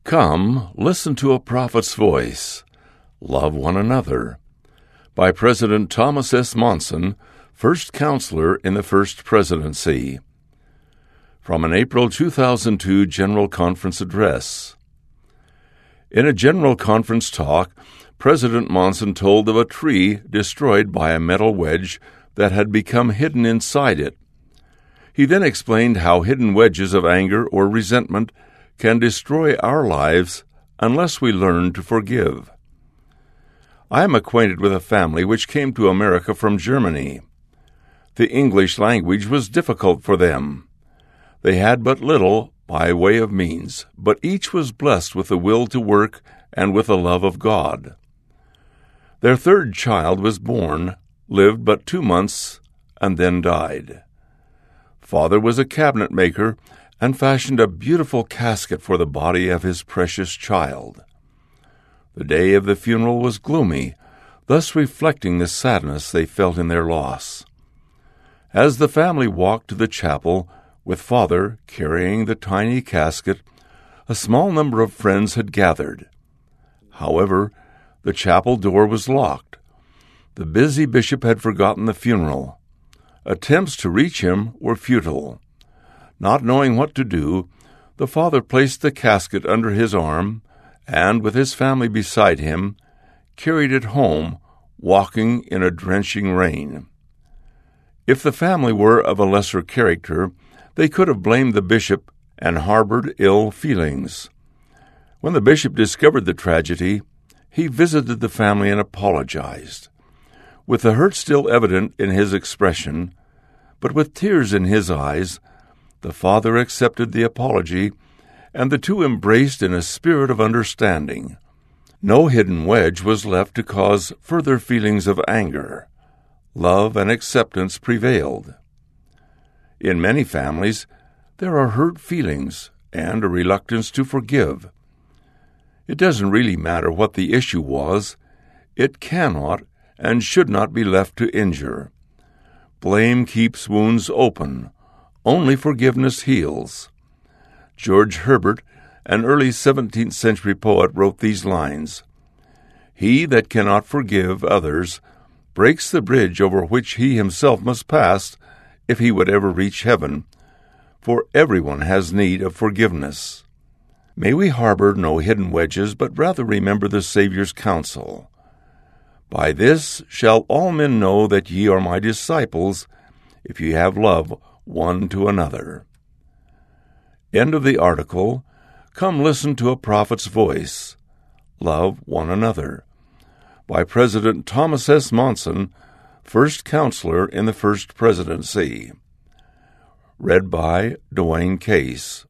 Come, listen to a prophet's voice. Love one another. By President Thomas S. Monson, first counselor in the First Presidency. From an April 2002 General Conference address. In a General Conference talk, President Monson told of a tree destroyed by a metal wedge that had become hidden inside it. He then explained how hidden wedges of anger or resentment can destroy our lives unless we learn to forgive. I am acquainted with a family which came to America from Germany. The English language was difficult for them. They had but little by way of means, but each was blessed with the will to work and with the love of God. Their third child was born, lived but 2 months, and then died. Father was a cabinet maker and fashioned a beautiful casket for the body of his precious child. The day of the funeral was gloomy, thus reflecting the sadness they felt in their loss. As the family walked to the chapel, with Father carrying the tiny casket, a small number of friends had gathered. However, the chapel door was locked. The busy bishop had forgotten the funeral. Attempts to reach him were futile. Not knowing what to do, the father placed the casket under his arm and, with his family beside him, carried it home, walking in a drenching rain. If the family were of a lesser character, they could have blamed the bishop and harbored ill feelings. When the bishop discovered the tragedy, he visited the family and apologized. With the hurt still evident in his expression, but with tears in his eyes, the father accepted the apology, and the two embraced in a spirit of understanding. No hidden wedge was left to cause further feelings of anger. Love and acceptance prevailed. In many families, there are hurt feelings and a reluctance to forgive. It doesn't really matter what the issue was. It cannot and should not be left to injure. Blame keeps wounds open. Only forgiveness heals. George Herbert, an early 17th century poet, wrote these lines: "He that cannot forgive others breaks the bridge over which he himself must pass if he would ever reach heaven, for everyone has need of forgiveness." May we harbor no hidden wedges, but rather remember the Savior's counsel. "By this shall all men know that ye are my disciples, if ye have love one to another." End of the article. Come listen to a prophet's voice. Love one another. By President Thomas S. Monson, first counselor in the First Presidency. Read by Dwayne Case.